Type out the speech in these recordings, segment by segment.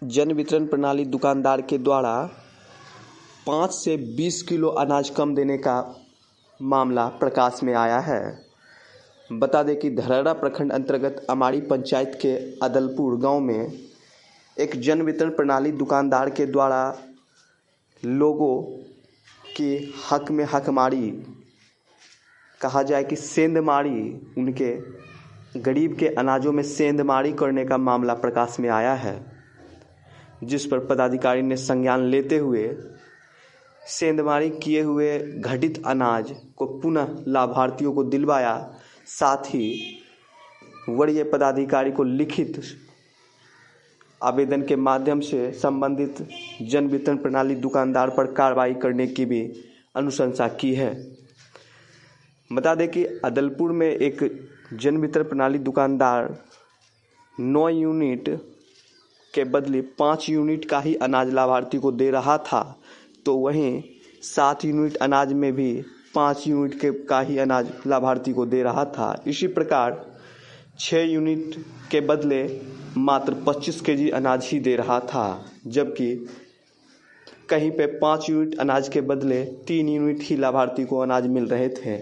जन वितरण प्रणाली दुकानदार के द्वारा 5 से 20 किलो अनाज कम देने का मामला प्रकाश में आया है। बता दें कि धरहरा प्रखंड अंतर्गत अमाड़ी पंचायत के अदलपुर गांव में एक जन वितरण प्रणाली दुकानदार के द्वारा लोगों के हक में हकमारी, कहा जाए कि सेंधमारी, उनके गरीब के अनाजों में सेंधमारी करने का मामला प्रकाश में आया है, जिस पर पदाधिकारी ने संज्ञान लेते हुए सेंधमारी किए हुए घटित अनाज को पुनः लाभार्थियों को दिलवाया। साथ ही वरीय पदाधिकारी को लिखित आवेदन के माध्यम से संबंधित जन वितरण प्रणाली दुकानदार पर कार्रवाई करने की भी अनुशंसा की है। बता दें कि अदलपुर में एक जन वितरण प्रणाली दुकानदार 9 यूनिट के बदले 5 यूनिट का ही अनाज लाभार्थी को दे रहा था, तो वहीं 7 यूनिट अनाज में भी 5 यूनिट का ही अनाज लाभार्थी को दे रहा था। इसी प्रकार 6 यूनिट के बदले मात्र 25 केजी अनाज ही दे रहा था, जबकि कहीं पे 5 यूनिट अनाज के बदले 3 यूनिट ही लाभार्थी को अनाज मिल रहे थे,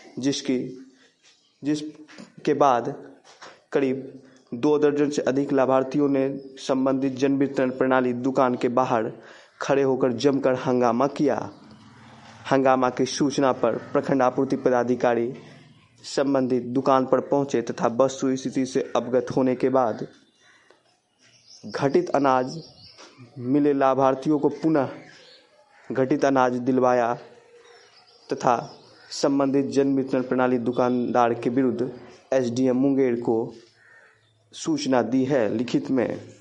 जिसके बाद करीब 2 दर्जन से अधिक लाभार्थियों ने संबंधित जन वितरण प्रणाली दुकान के बाहर खड़े होकर जमकर हंगामा किया। हंगामा की सूचना पर प्रखंड आपूर्ति पदाधिकारी संबंधित दुकान पर पहुंचे तथा वस्तु स्थिति से अवगत होने के बाद घटित अनाज मिले लाभार्थियों को पुनः घटित अनाज दिलवाया तथा संबंधित जन वितरण प्रणाली दुकानदार के विरुद्ध एसडीएम मुंगेर को सूचना दी है लिखित में।